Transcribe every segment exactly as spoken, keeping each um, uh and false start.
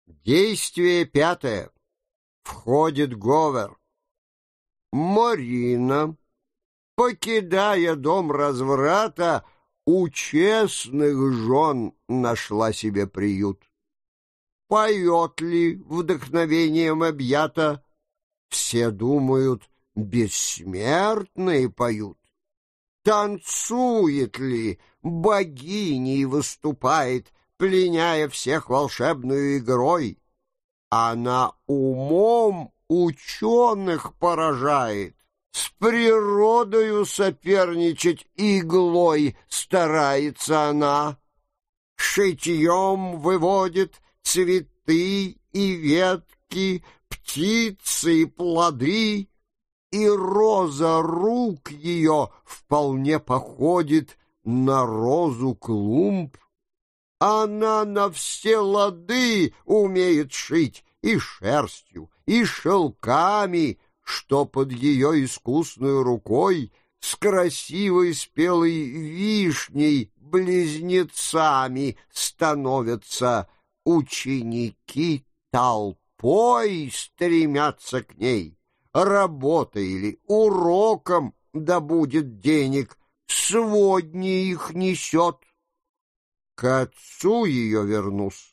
Действие пятое. Входит Говер. Марина, покидая дом разврата, у честных жен нашла себе приют. Поет ли вдохновением объята? Все думают, бессмертные поют. Танцует ли, богиней выступает, пленяя всех волшебной игрой? Она умом ученых поражает, с природою соперничать иглой старается она. Шитьем выводит цветы и ветки, птицы и плоды, и роза рук ее вполне походит на розу клумб. Она на все лады умеет шить и шерстью, и шелками, что под ее искусной рукой с красивой спелой вишней близнецами становятся. Ученики толпой стремятся к ней. Работой или уроком добудет денег, сводни их несет. К отцу ее вернусь.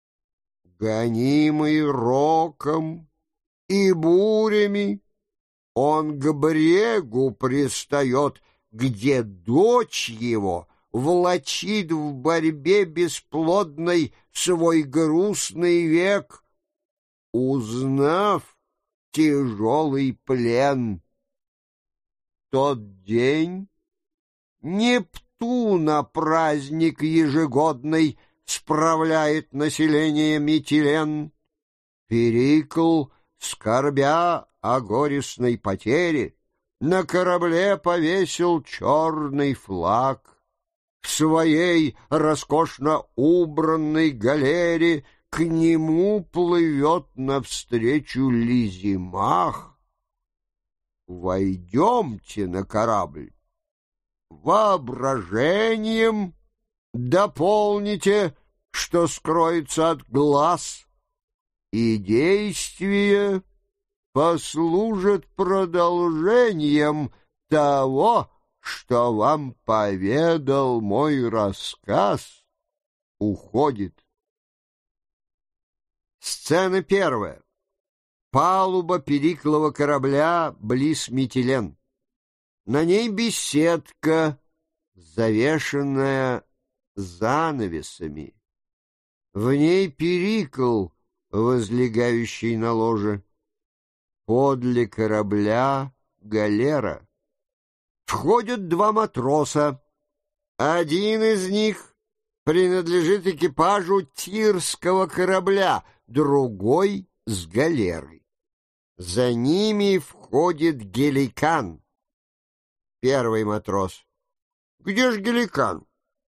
Гонимый роком и бурями, он к брегу пристает, где дочь его влачит в борьбе бесплодной свой грустный век, узнав тяжелый плен. Тот день Нептуна праздник ежегодный справляет население Митилен. Перикл, скорбя о горестной потере, на корабле повесил черный флаг. В своей роскошно убранной галере к нему плывет навстречу Лизимах. Войдемте на корабль. Воображением дополните, что скроется от глаз, и действие послужит продолжением того, что вам поведал мой рассказ. Уходит. Сцена первая. Палуба Периклова корабля близ Митилен. На ней беседка, завешенная занавесами. В ней Перикл, возлегающий на ложе. Подле корабля галера. Входят два матроса. Один из них принадлежит экипажу тирского корабля, другой — с галеры. За ними входит Геликан. Первый матрос. Где ж Геликан?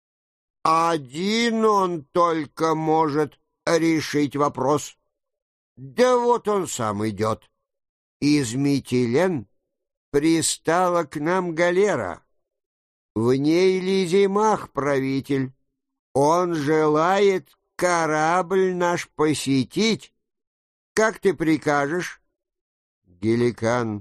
Один он только может решить вопрос. Да вот он сам идет. Из Митилен пристала к нам галера. В ней Лизимах правитель. Он желает корабль наш посетить. Как ты прикажешь? Геликан.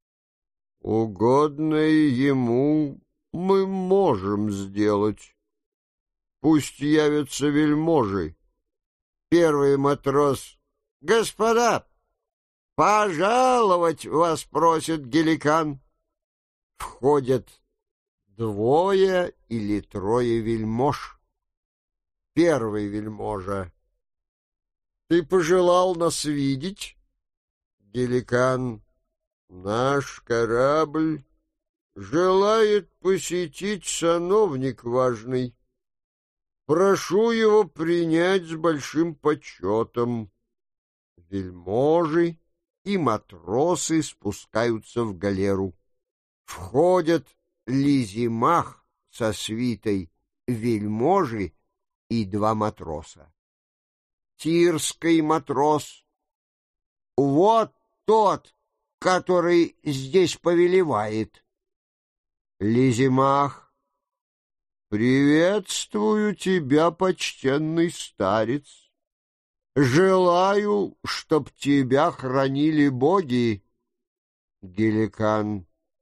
Угодное ему мы можем сделать. Пусть явятся вельможи. Первый матрос. Господа, пожаловать вас просит Геликан. Входят двое или трое вельмож. Первый вельможа. Ты пожелал нас видеть? Геликан. Наш корабль желает посетить сановник важный. Прошу его принять с большим почетом. Вельможи и матросы спускаются в галеру. Входят Лизимах со свитой, вельможи и два матроса. Тирский матрос. Вот тот, который здесь повелевает. Лизимах. Приветствую тебя, почтенный старец. Желаю, чтоб тебя хранили боги. Геликан.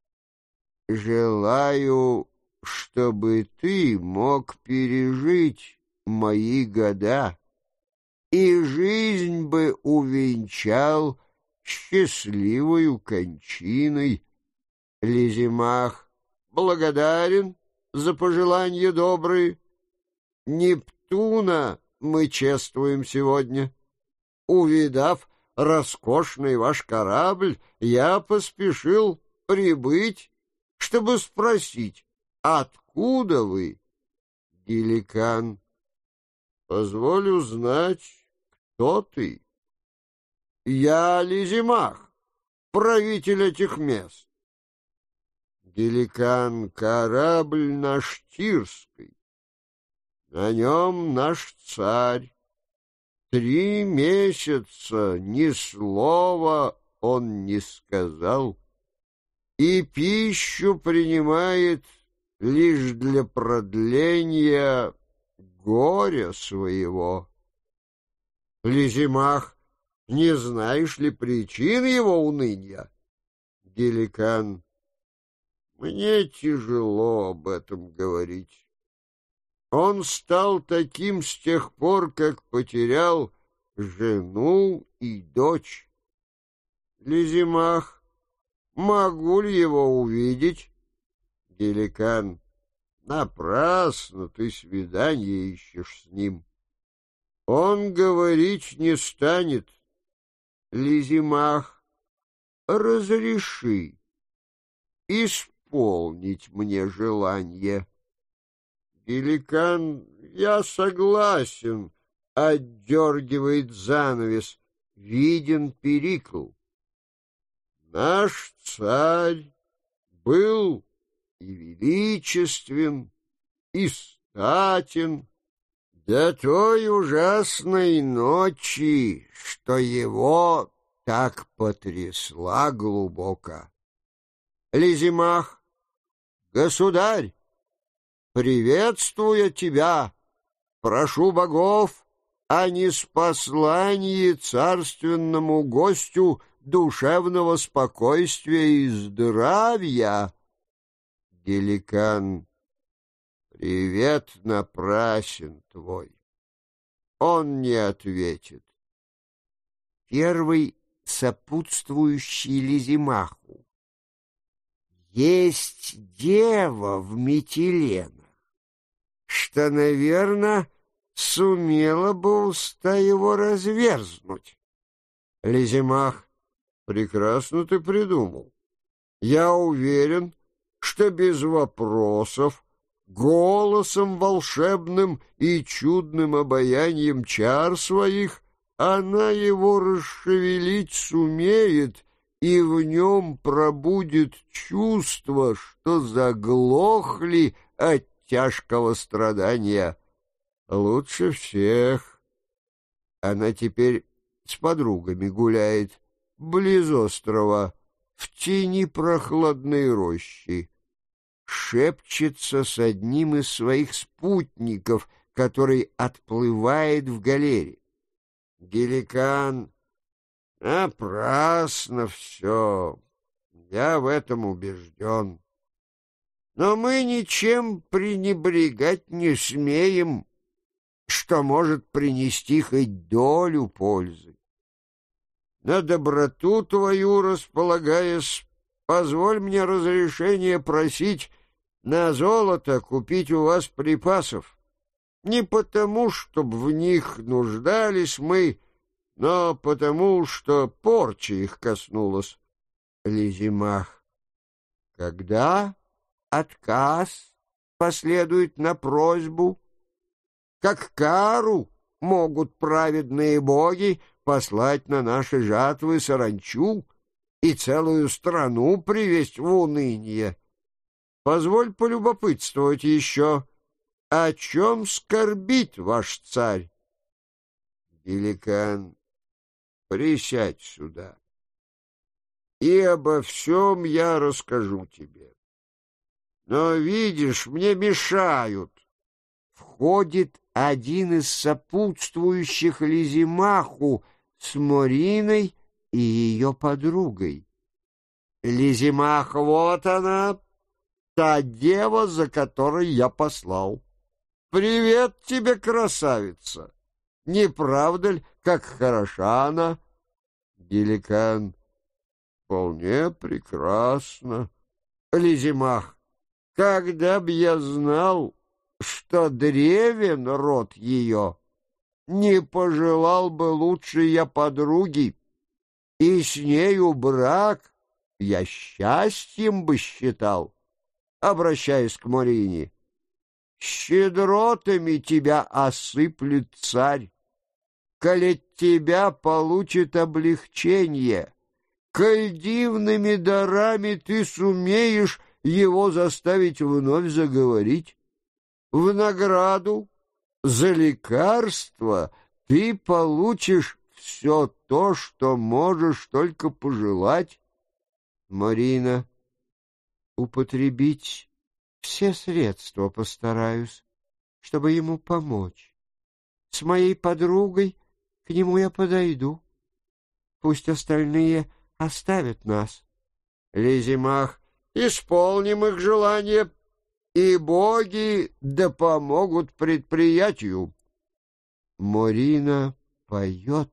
Желаю, чтобы ты мог пережить мои года, и жизнь бы увенчал счастливою кончиной. Лизимах благодарен за пожелания добрые. Нептуна мы чествуем сегодня. Увидав роскошный ваш корабль, я поспешил прибыть, чтобы спросить, откуда вы? Геликан. Позволь узнать, кто ты. Я Лизимах, правитель этих мест. Геликан. Корабль наш Тирский, на нем наш царь. Три месяца ни слова он не сказал, и пищу принимает лишь для продления горя своего. Лизимах, не знаешь ли причин его уныния? Геликан. Мне тяжело об этом говорить. Он стал таким с тех пор, как потерял жену и дочь. Лизимах, могу ли его увидеть? Геликан. Напрасно ты свидание ищешь с ним. Он говорить не станет. Лизимах, разреши исполнить мне желание. Геликан. Я согласен. Отдергивает занавес. Виден Перикл. Наш царь был и величествен, и статен до той ужасной ночи, что его так потрясла глубоко. Лизимах. Государь, приветствуя тебя, прошу богов о неспослании царственному гостю душевного спокойствия и здравия. Геликан. Привет напрасен твой. Он не ответит. Первый сопутствующий Лизимаху. Есть дева в Митиленах, что, наверное, сумела бы уста его разверзнуть. Лизимах. Прекрасно ты придумал. Я уверен, что без вопросов, голосом волшебным и чудным обаянием чар своих она его расшевелить сумеет, и в нем пробудет чувство, что заглохли от тяжкого страдания. Лучше всех. Она теперь с подругами гуляет близ острова, в тени прохладной рощи. Шепчется с одним из своих спутников, который отплывает в галере. Геликан. Напрасно все. Я в этом убежден. Но мы ничем пренебрегать не смеем, что может принести хоть долю пользы. На доброту твою располагаясь, позволь мне разрешение просить на золото купить у вас припасов. Не потому, чтобы в них нуждались мы, но потому, что порча их коснулась. Лизимах. Когда отказ последует на просьбу, как кару могут праведные боги послать на наши жатвы саранчу и целую страну привесть в уныние. Позволь полюбопытствовать еще, о чем скорбит ваш царь? Геликан. Присядь сюда, и обо всем я расскажу тебе. Но, видишь, мне мешают. В входит один из сопутствующих Лизимаху с Мориной и ее подругой. Лизимах, вот она, та дева, за которой я послал. Привет тебе, красавица! Не правда ли, как хороша она? Геликан. Вполне прекрасно. Лизимах. Когда б я знал, что древен род ее, не пожелал бы лучше я подруги, и с нею брак я счастьем бы считал, обращаясь к Морине. Щедротами тебя осыплет царь, коли тебя получит облегчение, коль дивными дарами ты сумеешь его заставить вновь заговорить. В награду за лекарство ты получишь все то, что можешь только пожелать. Марина. Употребить все средства постараюсь, чтобы ему помочь. С моей подругой к нему я подойду. Пусть остальные оставят нас. Лизимах. Исполним их желание, и боги да помогут предприятию. Марина поет.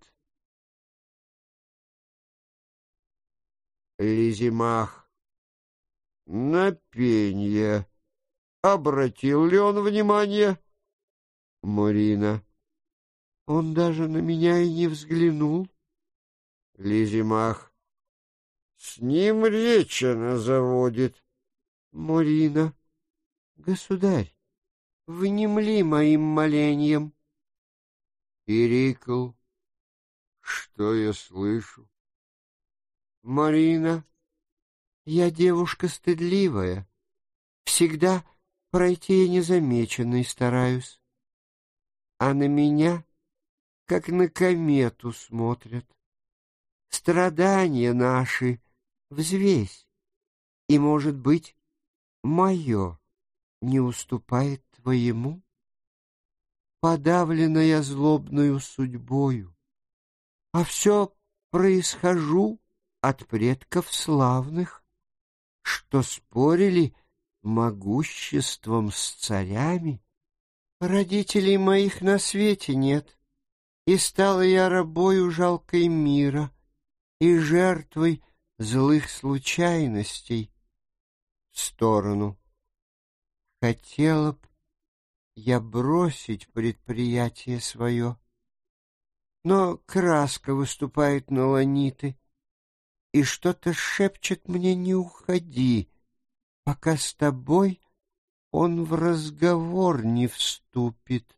Лизимах. На пенье. Обратил ли он внимание? Марина. Он даже на меня и не взглянул. Лизимах. С ним речь она заводит. Марина. Государь, внемли моим молением. Перикл. Что я слышу? Марина. Я девушка стыдливая. Всегда пройти я незамеченной стараюсь. А на меня, как на комету, смотрят. Страдания наши взвесь, и, может быть, мое не уступает твоему? Подавлена я злобною судьбою, а все происхожу от предков славных, что спорили могуществом с царями. Родителей моих на свете нет, и стала я рабою жалкой мира и жертвой злых случайностей. В сторону. Хотела б я бросить предприятие свое, но краска выступает на ланиты, и что-то шепчет мне: не уходи, пока с тобой он в разговор не вступит.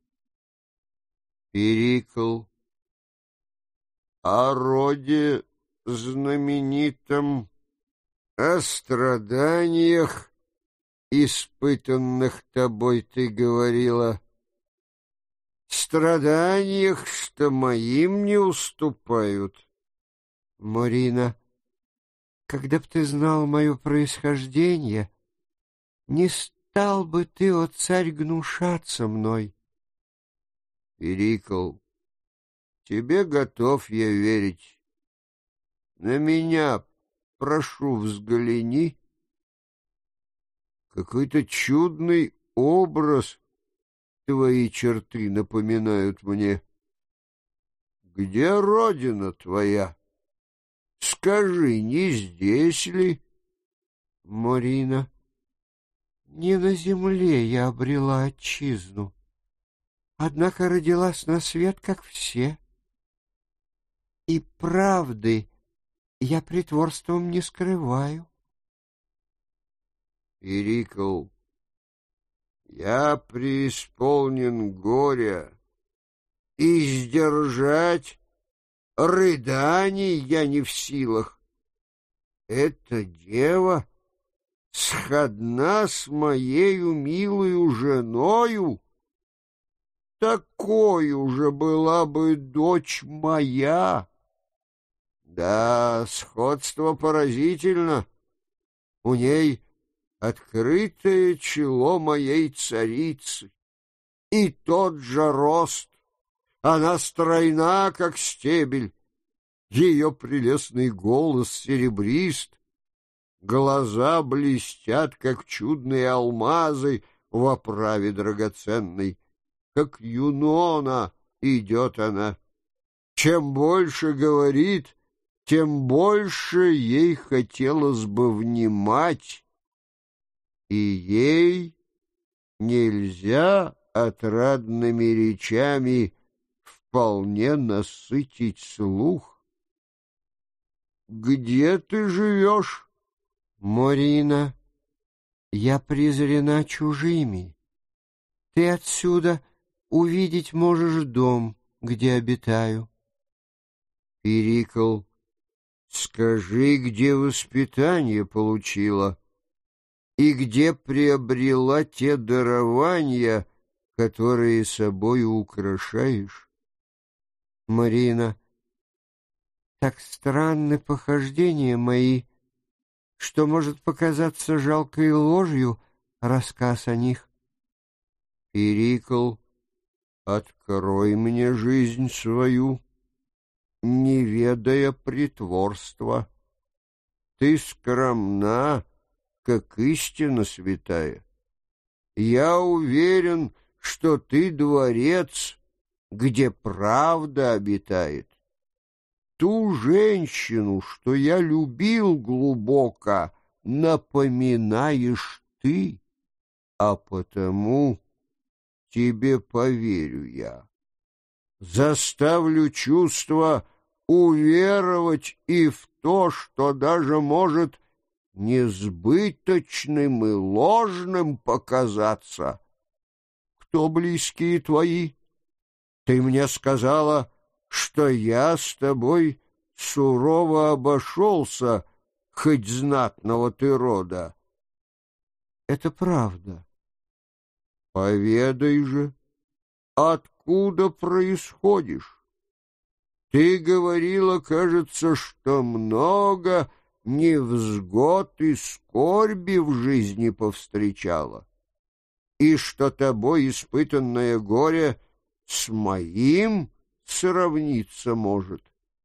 Перикл. О роде знаменитом, о страданиях, испытанных тобой, ты говорила. Страданиях, что моим не уступают. Марина. Когда б ты знал мое происхождение, не стал бы ты, о царь, гнушаться мной. Перикл. Тебе готов я верить. На меня, прошу, взгляни. Какой-то чудный образ твои черты напоминают мне. Где родина твоя? Скажи, не здесь ли? Марина. Не на земле я обрела отчизну, однако родилась на свет, как все. И правды я притворством не скрываю. Перикл. Я преисполнен горя, и сдержать рыданий я не в силах. Эта дева сходна с моею милою женою. Такою же была бы дочь моя. Да, сходство поразительно. У ней открытое чело моей царицы, и тот же рост. Она стройна, как стебель. Ее прелестный голос серебрист, глаза блестят, как чудные алмазы в оправе драгоценной. Как Юнона идет она. Чем больше говорит, тем больше ей хотелось бы внимать, и ей нельзя отрадными речами вполне насытить слух. Где ты живешь? Морина, я презрена чужими. Ты отсюда увидеть можешь дом, где обитаю. Перикл, скажи, где воспитание получила и где приобрела те дарования, которые собою украшаешь? Марина, так странны похождения мои, что может показаться жалкой ложью рассказ о них. Перикл, открой мне жизнь свою, не ведая притворства. Ты скромна, как истина святая. Я уверен, что ты дворец, где правда обитает. Ту женщину, что я любил глубоко, напоминаешь ты, а потому тебе поверю я. Заставлю чувства уверовать и в то, что даже может несбыточным и ложным показаться. Кто близкие твои? Ты мне сказала, что я с тобой сурово обошелся, хоть знатного ты рода. Это правда. Поведай же, откуда происходишь? Ты говорила, кажется, что много невзгод и скорби в жизни повстречала, и что тобой испытанное горе с моим сравниться может.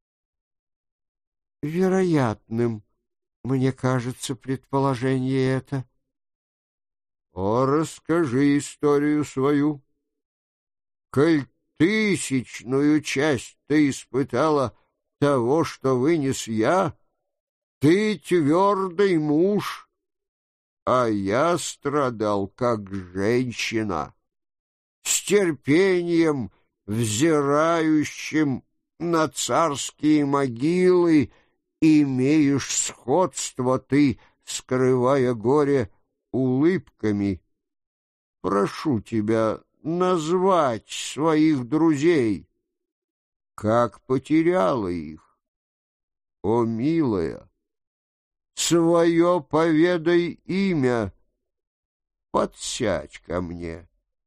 Вероятным, мне кажется, предположение это. О, расскажи историю свою. Коль тысячную часть ты испытала того, что вынес я, ты твердый муж, а я страдал как женщина, с терпением взирающим на царские могилы. Имеешь сходство ты, скрывая горе улыбками. Прошу тебя назвать своих друзей. Как потеряла их? О, милая, свое поведай имя, подсядь ко мне.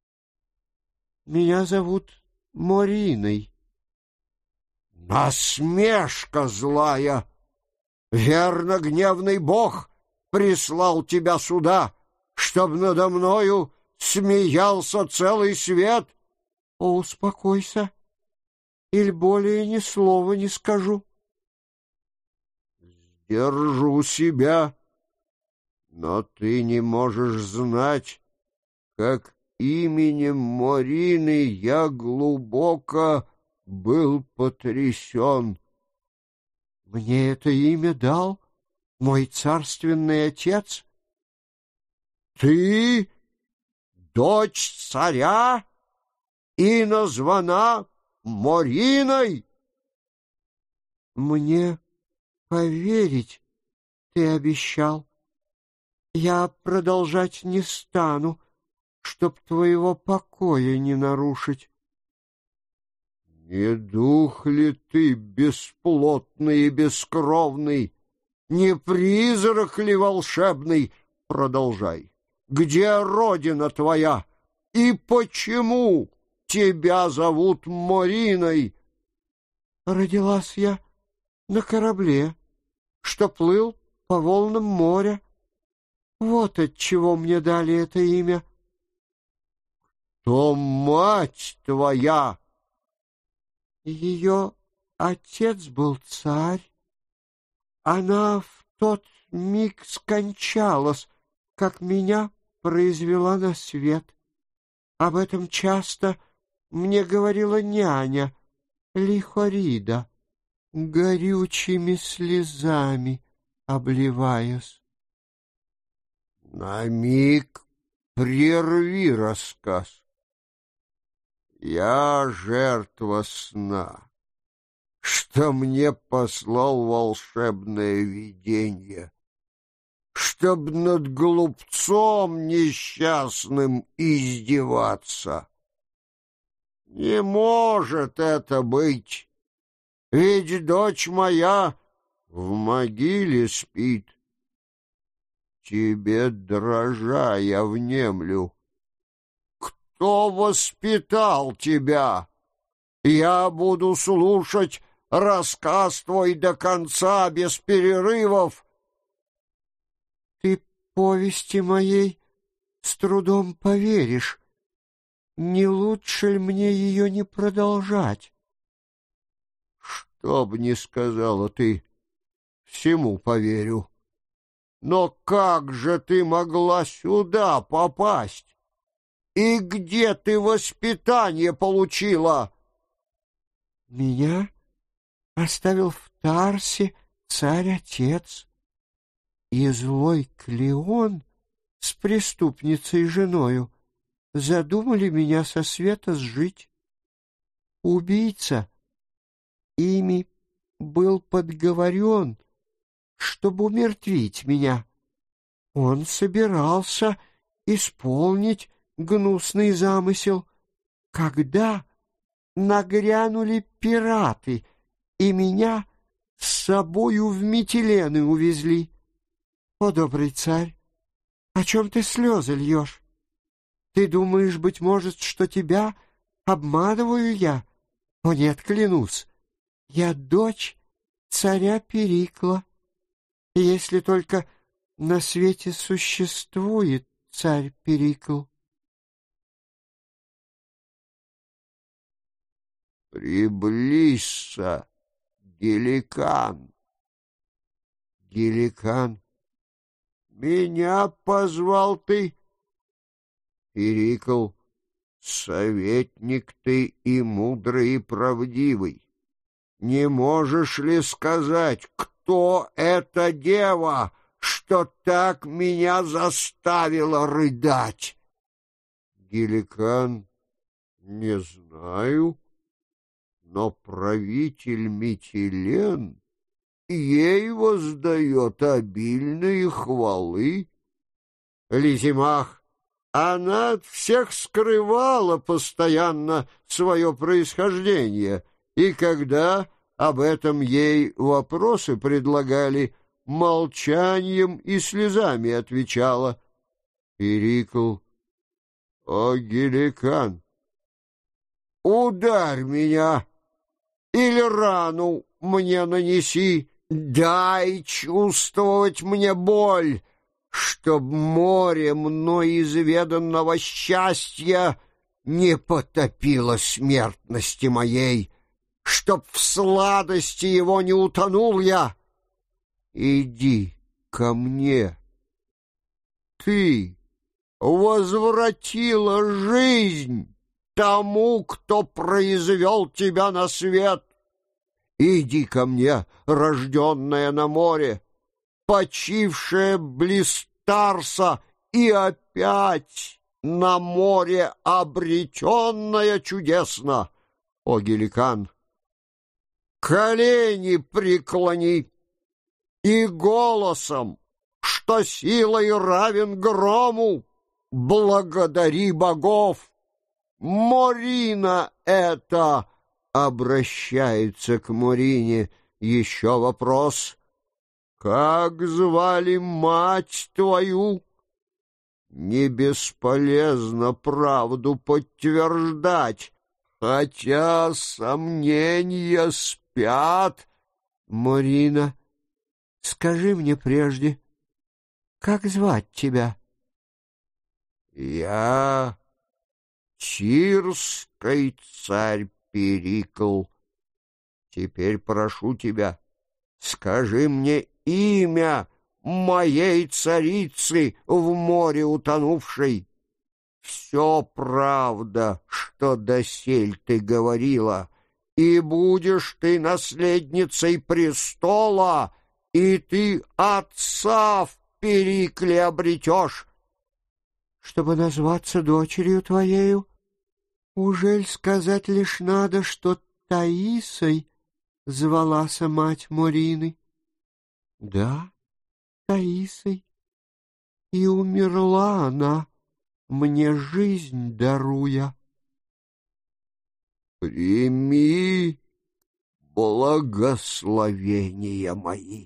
Меня зовут Мориной. Насмешка злая! Верно, гневный бог прислал тебя сюда, чтоб надо мною смеялся целый свет. О, успокойся, или более ни слова не скажу. Сдержу себя, но ты не можешь знать, как именем Морины я глубоко был потрясен. Мне это имя дал мой царственный отец. Ты дочь царя и названа Мориной? Мне поверить ты обещал. Я продолжать не стану, чтоб твоего покоя не нарушить. Не дух ли ты бесплотный и бескровный? Не призрак ли волшебный? Продолжай. Где родина твоя? И почему тебя зовут Мориной? Родилась я на корабле, что плыл по волнам моря. Вот отчего мне дали это имя. Кто мать твоя? Ее отец был царь. Она в тот миг скончалась, как меня произвела на свет. Об этом часто мне говорила няня Лихорида, горючими слезами обливаясь. На миг прерви рассказ. Я жертва сна, что мне послал волшебное видение, чтоб над глупцом несчастным издеваться. Не может это быть, ведь дочь моя в могиле спит. Тебе, дрожа, я внемлю. Кто воспитал тебя? Я буду слушать рассказ твой до конца, без перерывов. Ты повести моей с трудом поверишь. Не лучше ли мне ее не продолжать? Что б ни сказала ты, всему поверю. Но как же ты могла сюда попасть? И где ты воспитание получила? Меня оставил в Тарсе царь-отец, и злой Клеон с преступницей женою задумали меня со света сжить. Убийца ими был подговорен, чтобы умертвить меня. Он собирался исполнить гнусный замысел, когда нагрянули пираты и меня с собою в Митилены увезли. О, добрый царь, о чем ты слезы льешь? Ты думаешь, быть может, что тебя обманываю я? О, нет, клянусь, я дочь царя Перикла. И если только на свете существует царь Перикл. Приблизься, Геликан. Геликан, меня позвал ты? Перикл, советник ты и мудрый, и правдивый. Не можешь ли сказать, кто эта дева, что так меня заставила рыдать? Геликан, не знаю, но правитель Митилен ей воздает обильные хвалы. Лизимах, она от всех скрывала постоянно свое происхождение, и когда об этом ей вопросы предлагали, молчанием и слезами отвечала. Перикл, о, Геликан, ударь меня или рану мне нанеси, дай чувствовать мне боль, чтоб море мной изведанного счастья не потопило смертности моей, чтоб в сладости его не утонул я. Иди ко мне. Ты возвратила жизнь тому, кто произвел тебя на свет. Иди ко мне, рожденная на море, почившая близ Тарса и опять на море обретенная чудесно. О, Геликан, колени преклони и голосом, что силой равен грому, благодари богов. Морина это, обращается к Морине, еще вопрос. Как звали мать твою? Не бесполезно правду подтверждать, хотя сомнения спят. Морина, скажи мне прежде, как звать тебя? Я Тирской царь Перикл. Теперь прошу тебя, скажи мне имя моей царицы в море утонувшей. Все правда, что досель ты говорила, и будешь ты наследницей престола, и ты отца в Перикле обретешь. Чтобы назваться дочерью твоею, ужель сказать лишь надо, что Таисой звалася мать Морины? Да, Таисой, и умерла она, мне жизнь даруя. Прими благословения мои.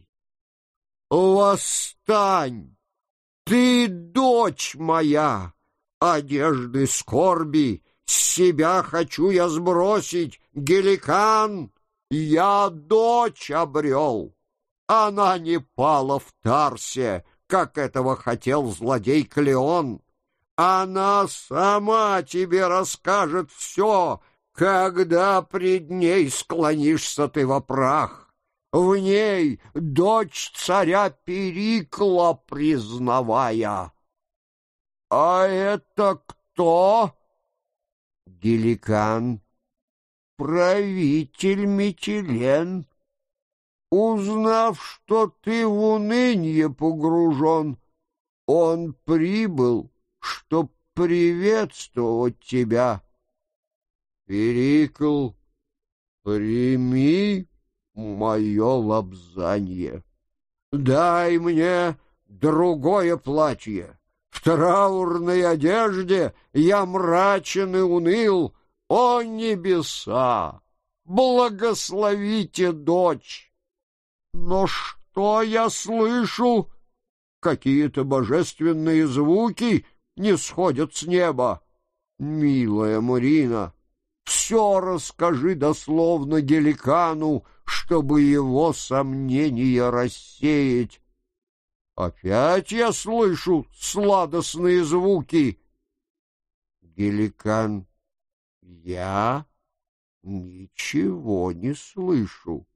Восстань, ты, дочь моя, одежды скорби с себя хочу я сбросить, Геликан, я дочь обрел. Она не пала в Тарсе, как этого хотел злодей Клеон. Она сама тебе расскажет все, когда пред ней склонишься ты во прах. В ней дочь царя Перикла признавая. А это кто? Геликан, правитель Митилен. Узнав, что ты в уныние погружен, он прибыл, чтоб приветствовать тебя. Перикл, прими мое лобзанье. Дай мне другое платье. В траурной одежде я мрачен и уныл. О небеса, благословите дочь! Но что я слышу? Какие-то божественные звуки не сходят с неба. Милая Марина, все расскажи дословно Геликану, чтобы его сомнения рассеять. Опять я слышу сладостные звуки. Геликан, я ничего не слышу.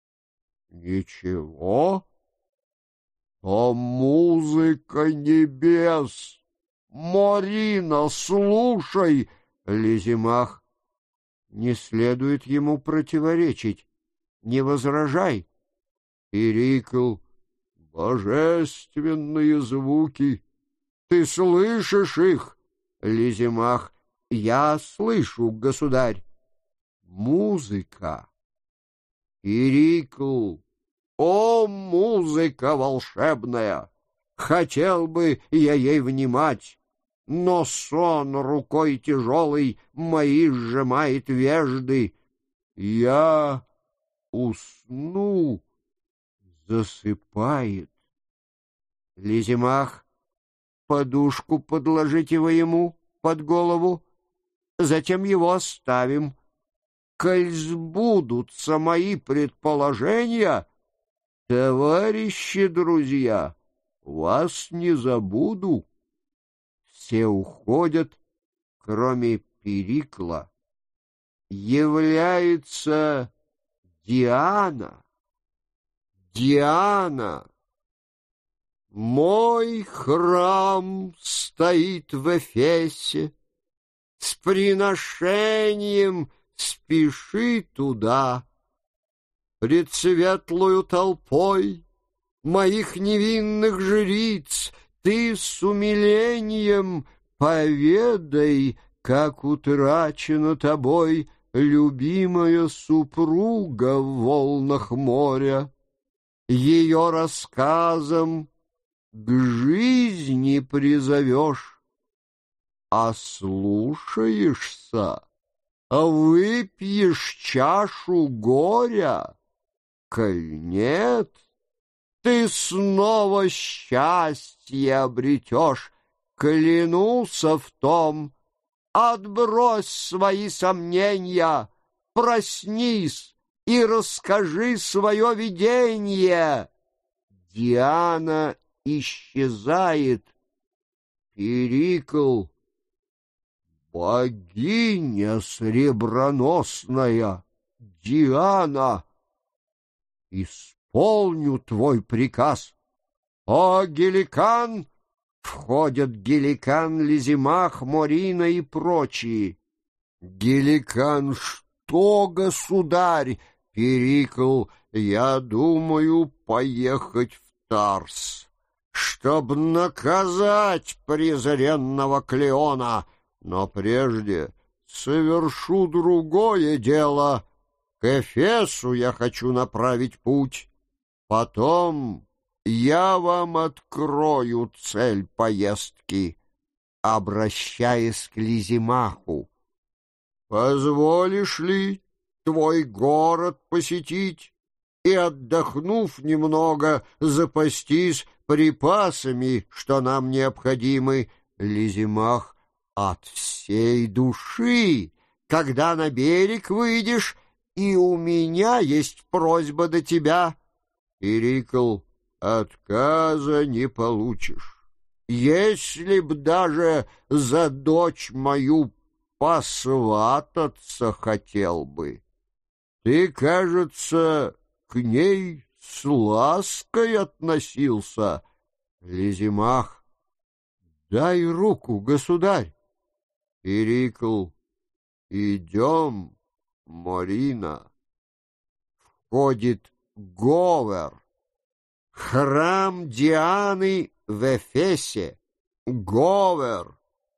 Ничего? О, музыка небес! Марина, слушай! Лизимах, не следует ему противоречить. Не возражай. Перикл, божественные звуки. Ты слышишь их? Лизимах, я слышу, государь. Музыка. Перикл, о, музыка волшебная! Хотел бы я ей внимать, но сон рукой тяжелой мои сжимает вежды. Я усну, засыпает. Лизимах, подушку подложите вы ему под голову, затем его оставим. Коль сбудутся мои предположения, товарищи, друзья, вас не забуду. Все уходят, кроме Перикла. Является Диана. Диана. Мой храм стоит в Эфесе. С приношением спеши туда. Пред светлою толпой моих невинных жриц ты с умилением поведай, как утрачена тобой любимая супруга в волнах моря. Ее рассказом к жизни призовешь, а слушаешься, а выпьешь чашу горя. Коль нет, ты снова счастье обретешь, клянуся в том. Отбрось свои сомнения, проснись и расскажи свое видение. Диана исчезает. Перикл, богиня среброносная, Диана, исполню твой приказ. О, Геликан! Входят Геликан, Лизимах, Морина и прочие. Геликан, что, государь? Перикл, я думаю поехать в Тарс, чтоб наказать презренного Клеона, но прежде совершу другое дело. К Эфесу я хочу направить путь, потом я вам открою цель поездки, обращаясь к Лизимаху. Позволишь ли твой город посетить и, отдохнув немного, запастись припасами, что нам необходимы? Лизимах, от всей души, когда на берег выйдешь, и у меня есть просьба до тебя. Перикл, отказа не получишь. Если б даже за дочь мою посвататься хотел бы, ты, кажется, к ней с лаской относился. Лизимах, дай руку, государь. Перикл, идем, Морина. Входит Говер. Храм Дианы в Эфесе. Говер.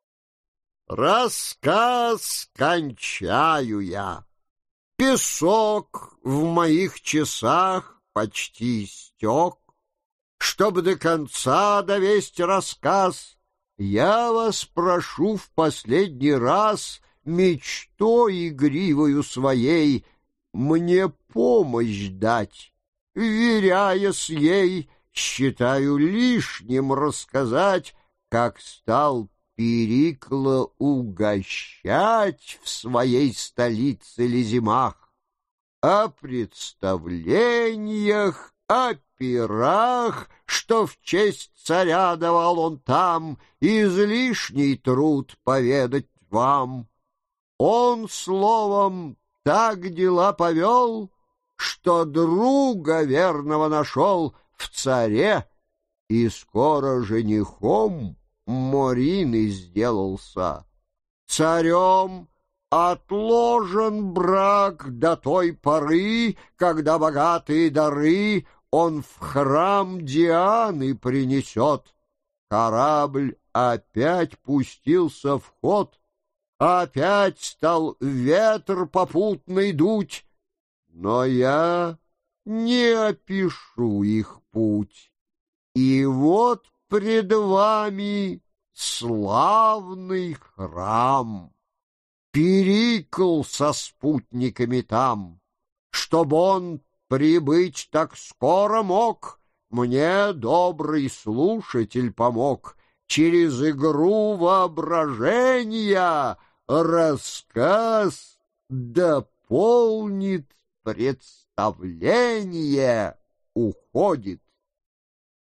Рассказ кончаю я. Песок в моих часах почти истек. Чтобы до конца довести рассказ, я вас прошу в последний раз мечтой игривою своей мне помощь дать. Веряясь ей, считаю лишним рассказать, как стал Перикла угощать в своей столице Лизимах. О представлениях, о пирах, что в честь царя давал он там, излишний труд поведать вам. Он, словом, так дела повел, что друга верного нашел в царе, и скоро женихом Морины сделался. Царем отложен брак до той поры, когда богатые дары он в храм Дианы принесет. Корабль опять пустился в ход, опять стал ветер попутный дуть, но я не опишу их путь. И вот пред вами славный храм, Перикл со спутниками там. Чтоб он прибыть так скоро мог, мне добрый слушатель помог. Через игру воображения рассказ дополнит представление. Уходит